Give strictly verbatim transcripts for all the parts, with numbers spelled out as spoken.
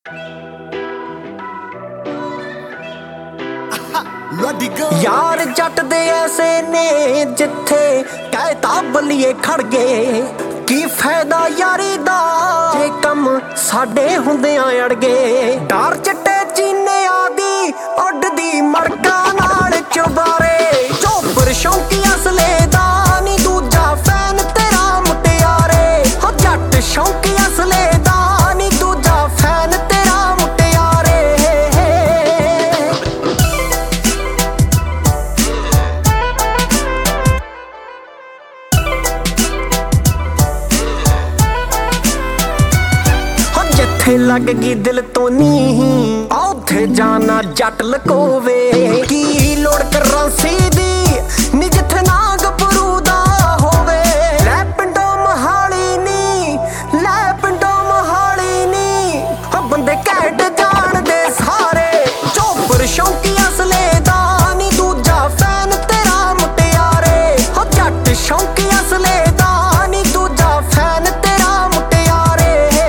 यार जट दे ऐसे ने जिथे कहता बलिए खड़ गए की फायदा यारी दा जे कम साडे हुंदियां अड़ गए। डर चिट्टे चीने आदी उड़दी मड़का नाल चुबारे चोपर शौकी असले दा नी दूजा फैन तेरा मुटियारे। हो जट शौकी असले दा नी दूजा फैन तेरा मुटियारे। हो जिथे लग गई दिल तो नी उथे जाना जट लकोवे की लोड़ करंसी दी नी जिथे ना गबरू दा होवे। लै पिंडों मोहाली नी लै पिंडों मोहाली नी हो बंदे कैट जान दे सारे चोपर शौकी असले दा नी दूजा फैन तेरा मुटियारे। हो जट शौकी असले दा नी दूजा फैन तेरा मुटियारे।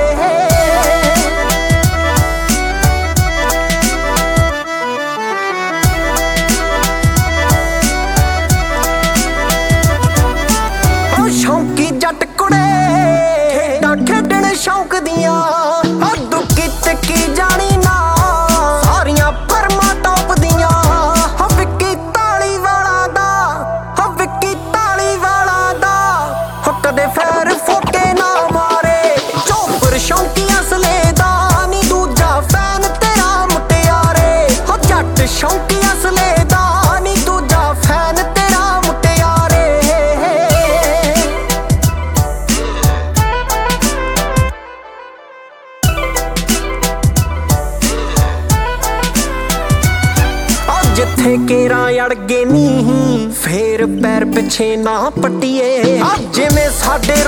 शौकी जट कुड़े खेडण शौक दियां दुखी तिकी जानी ना सारियां फरमा टॉप दियां। हो विक्की ताली वाला दा हो विक्की ताली वाला दा हो कदे फैर फोके ना मारे चोपर शौकी असले दा नी दूजा फैन तेरा मुटियारे। हो जट शौकी असले दा नी दूजा फैन तेरा मुटियारे। जिथे केरा अड़ गए नी फेर पैर पिछे ना पट्टिए जिवें साडे